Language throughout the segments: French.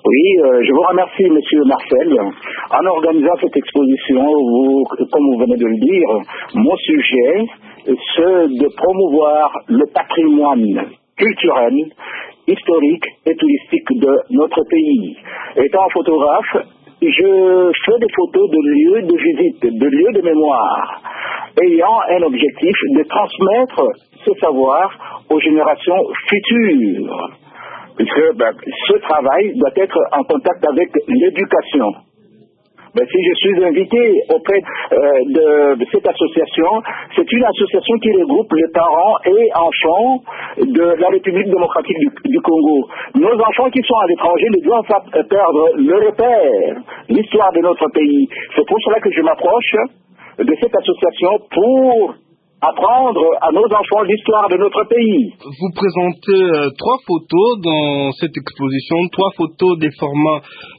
Oui, je vous remercie, Monsieur Marcel. En organisant cette exposition, comme vous venez de le dire, mon sujet, c'est de promouvoir le patrimoine culturel, historique et touristique de notre pays. Étant photographe, je fais des photos de lieux de visite, de lieux de mémoire, ayant un objectif de transmettre ce savoir aux générations futures. Puisque ce travail doit être en contact avec l'éducation. Si je suis invité auprès de cette association, c'est une association qui regroupe les parents et enfants de la République démocratique du Congo. Nos enfants qui sont à l'étranger ne doivent pas perdre le repère, l'histoire de notre pays. C'est pour cela que je m'approche de cette association pour apprendre à nos enfants l'histoire de notre pays. Vous présentez 3 photos dans cette exposition, 3 photos des formats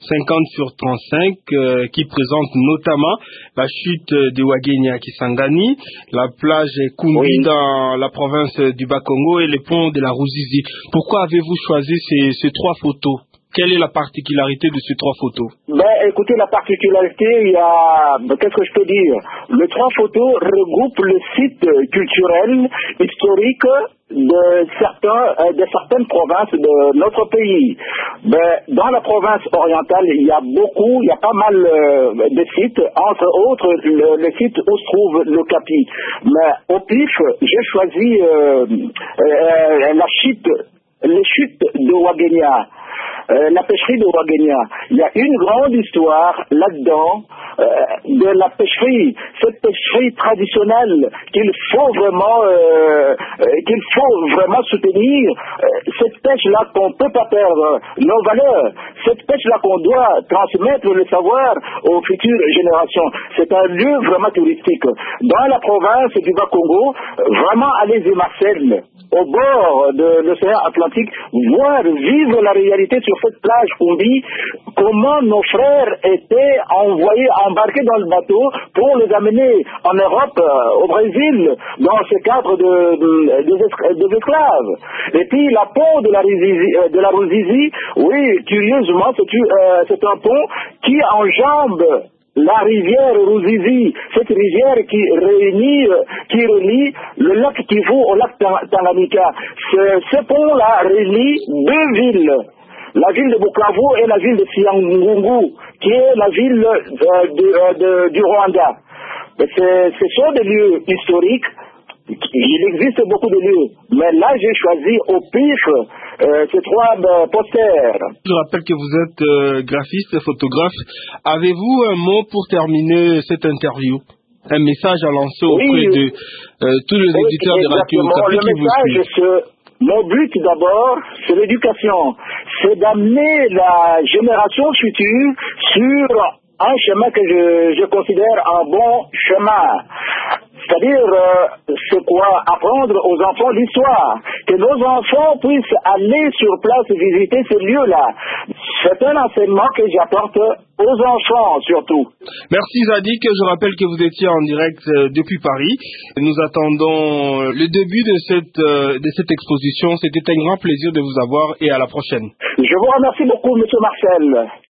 50x35 qui présentent notamment la chute de Ouagenia Kisangani, la plage Kumbi dans la province du Bas-Congo et les ponts de la Ruzizi. Pourquoi avez-vous choisi ces 3 photos? Quelle est la particularité de ces 3 photos? Écoutez, la particularité, qu'est-ce que je peux dire? Les 3 photos regroupent le site culturel, historique de certaines provinces de notre pays. Dans la province orientale, il y a pas mal de sites, entre autres le site où se trouve le Capi. Mais au pif, j'ai choisi les chutes de Ouagenia. La pêcherie de Ouagenia. Il y a une grande histoire là-dedans de la pêcherie, cette pêcherie traditionnelle qu'il faut vraiment soutenir, cette pêche-là qu'on ne peut pas perdre nos valeurs, cette pêche-là qu'on doit transmettre le savoir aux futures générations. C'est un lieu vraiment touristique. Dans la province du Bas-Congo, vraiment allez-y Marcel, au bord de l'océan Atlantique, voir, vivre la réalité sur cette plage Kumbi, comment nos frères étaient embarqués dans le bateau pour les amener en Europe, au Brésil, dans ce cadre des esclaves. Et puis la pont de la Ruzizi, oui, curieusement, c'est un pont qui enjambe la rivière Ruzizi, cette rivière qui relie le lac Kivu au lac Tanganyika. Ce pont-là relie 2 villes, la ville de Bukavu et la ville de Siangungu, qui est la ville du Rwanda. Ce sont des lieux historiques. Il existe beaucoup de lieux, mais là j'ai choisi au pif ces 3 posters. Je rappelle que vous êtes graphiste et photographe. Avez-vous un mot pour terminer cette interview? Un message à lancer auprès de tous les auditeurs de Radio Okapi qui vous suivent? Mon but d'abord, c'est l'éducation. C'est d'amener la génération future sur un chemin que je considère un bon chemin. C'est-à-dire, c'est quoi? Apprendre aux enfants l'histoire. Que nos enfants puissent aller sur place et visiter ces lieux-là. C'est un enseignement que j'apporte aux enfants surtout. Merci Zadik. Je rappelle que vous étiez en direct depuis Paris. Nous attendons le début de cette exposition. C'était un grand plaisir de vous avoir et à la prochaine. Je vous remercie beaucoup, Monsieur Marcel.